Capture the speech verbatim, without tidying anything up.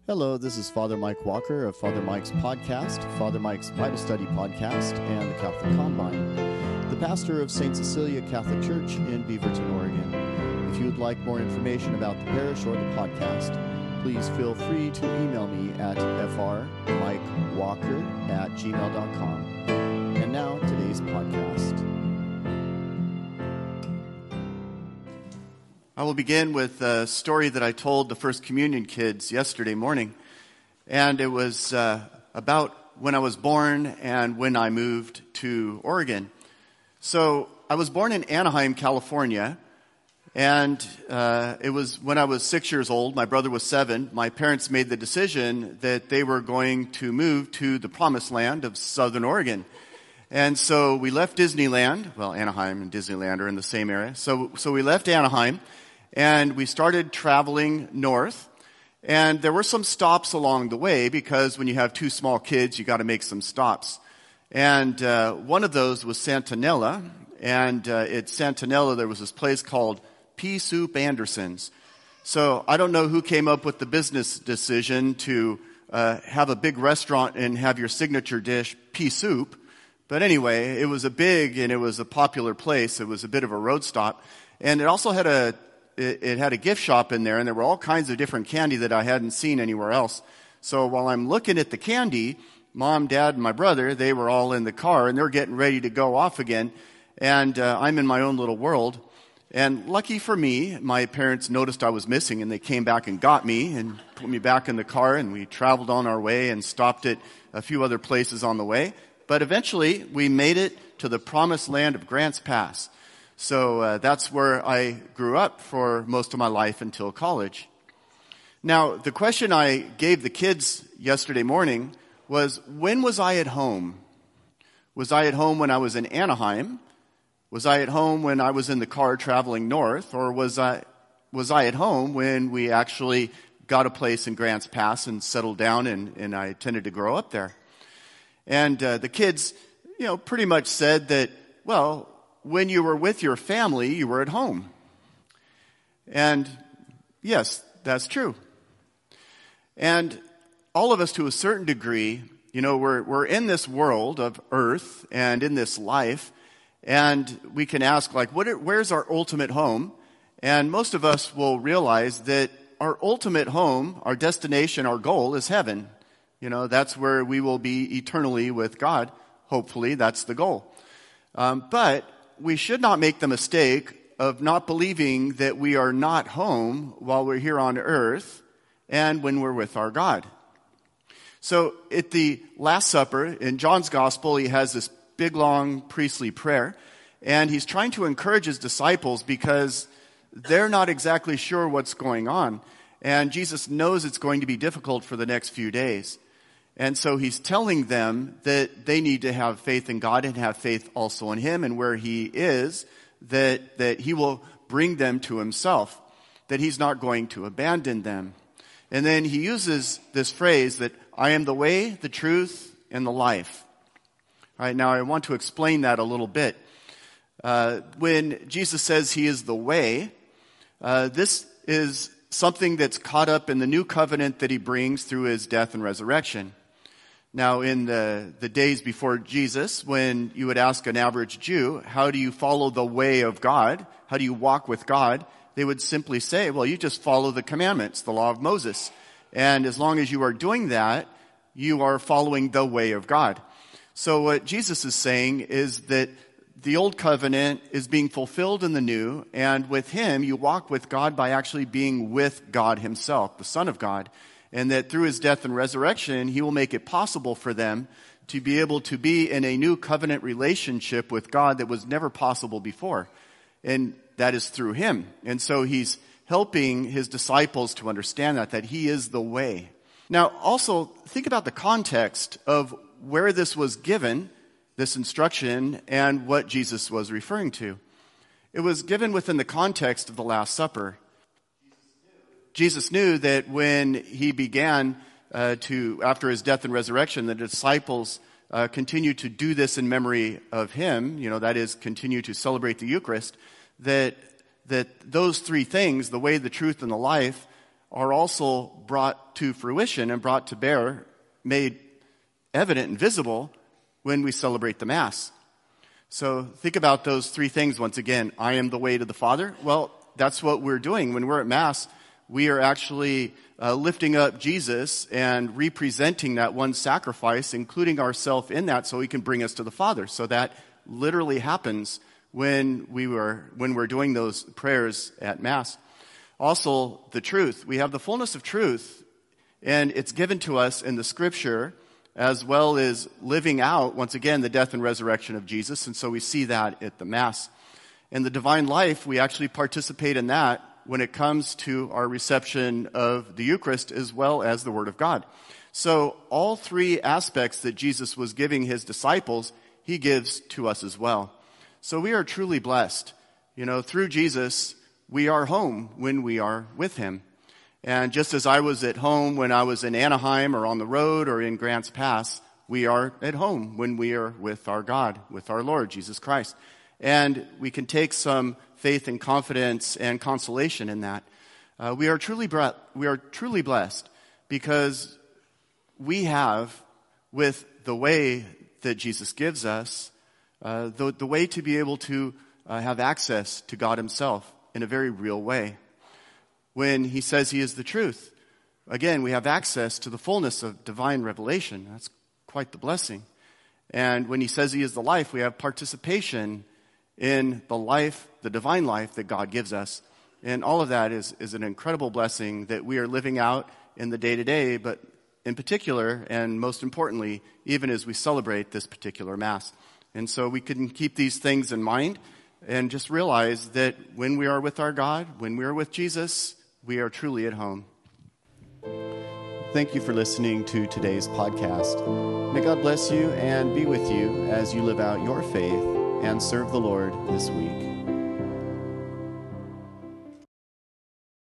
Hello, this is Father Mike Walker of Father Mike's podcast, Father Mike's Bible Study podcast, and the Catholic Combine, the pastor of Saint Cecilia Catholic Church in Beaverton, Oregon. If you would like more information about the parish or the podcast, please feel free to email me at frmikewalker at gmail dot com. And now, today's podcast. I will begin with a story that I told the First Communion kids yesterday morning. And it was uh, about when I was born and when I moved to Oregon. So I was born in Anaheim, California. And uh, it was when I was six years old, my brother was seven, my parents made the decision that they were going to move to the promised land of Southern Oregon. And so we left Disneyland. Well, Anaheim and Disneyland are in the same area. So, so we left Anaheim. And we started traveling north, and there were some stops along the way because when you have two small kids, you got to make some stops. And uh, one of those was Santanella, and uh, at Santanella there was this place called Pea Soup Anderson's. So I don't know who came up with the business decision to uh, have a big restaurant and have your signature dish pea soup, but anyway, it was a big and it was a popular place. It was a bit of a road stop, and it also had a It, it had a gift shop in there, and there were all kinds of different candy that I hadn't seen anywhere else. So while I'm looking at the candy, Mom, Dad, and my brother, they were all in the car, and they're getting ready to go off again. And uh, I'm in my own little world. And lucky for me, my parents noticed I was missing, and they came back and got me and put me back in the car, and we traveled on our way and stopped at a few other places on the way. But eventually, we made it to the promised land of Grants Pass. So uh, that's where I grew up for most of my life until college. Now, the question I gave the kids yesterday morning was, when was I at home? Was I at home when I was in Anaheim? Was I at home when I was in the car traveling north? Or was I, was I at home when we actually got a place in Grants Pass and settled down and, and I tended to grow up there? And uh, the kids, you know, pretty much said that, well, when you were with your family, you were at home. And yes, that's true. And all of us to a certain degree, you know, we're we're in this world of earth and in this life, and we can ask, like, what? Are, where's our ultimate home? And most of us will realize that our ultimate home, our destination, our goal is heaven. You know, that's where we will be eternally with God. Hopefully, that's the goal. Um, but we should not make the mistake of not believing that we are not home while we're here on earth and when we're with our God. So at the Last Supper, in John's Gospel, he has this big, long priestly prayer, and he's trying to encourage his disciples because they're not exactly sure what's going on. And Jesus knows it's going to be difficult for the next few days. And so he's telling them that they need to have faith in God and have faith also in him, and where he is, that, that he will bring them to himself, that he's not going to abandon them. And then he uses this phrase that I am the way, the truth, and the life. All right, now I want to explain that a little bit. Uh, when Jesus says he is the way, uh, this is something that's caught up in the new covenant that he brings through his death and resurrection. Now, in the, the days before Jesus, when you would ask an average Jew, how do you follow the way of God? How do you walk with God? They would simply say, well, you just follow the commandments, the law of Moses. And as long as you are doing that, you are following the way of God. So what Jesus is saying is that the old covenant is being fulfilled in the new, and with him, you walk with God by actually being with God himself, the Son of God. And that through his death and resurrection, he will make it possible for them to be able to be in a new covenant relationship with God that was never possible before. And that is through him. And so he's helping his disciples to understand that, that he is the way. Now, also, think about the context of where this was given, this instruction, and what Jesus was referring to. It was given within the context of the Last Supper. Jesus knew that when he began uh, to, after his death and resurrection, the disciples uh, continued to do this in memory of him, you know, that is, continue to celebrate the Eucharist, that that those three things, the way, the truth, and the life, are also brought to fruition and brought to bear, made evident and visible when we celebrate the Mass. So think about those three things once again. I am the way to the Father. Well, that's what we're doing. When we're at Mass, we are actually uh, lifting up Jesus and representing that one sacrifice, including ourselves in that, so he can bring us to the Father. So that literally happens when we were when we're doing those prayers at Mass. Also, the truth. We have the fullness of truth, and it's given to us in the Scripture, as well as living out, once again, the death and resurrection of Jesus. And so we see that at the Mass. In the divine life, we actually participate in that when it comes to our reception of the Eucharist as well as the Word of God. So all three aspects that Jesus was giving his disciples, he gives to us as well. So we are truly blessed. You know, through Jesus, we are home when we are with him. And just as I was at home when I was in Anaheim or on the road or in Grants Pass, we are at home when we are with our God, with our Lord, Jesus Christ. And we can take some faith and confidence and consolation in that. Uh, we are truly bre- we are truly blessed because we have, with the way that Jesus gives us, uh, the, the way to be able to uh, have access to God himself in a very real way. When he says he is the truth, again, we have access to the fullness of divine revelation. That's quite the blessing. And when he says he is the life, we have participation in the life, the divine life that God gives us. And all of that is, is an incredible blessing that we are living out in the day-to-day, but in particular, and most importantly, even as we celebrate this particular Mass. And so we can keep these things in mind and just realize that when we are with our God, when we are with Jesus, we are truly at home. Thank you for listening to today's podcast. May God bless you and be with you as you live out your faith and serve the Lord this week.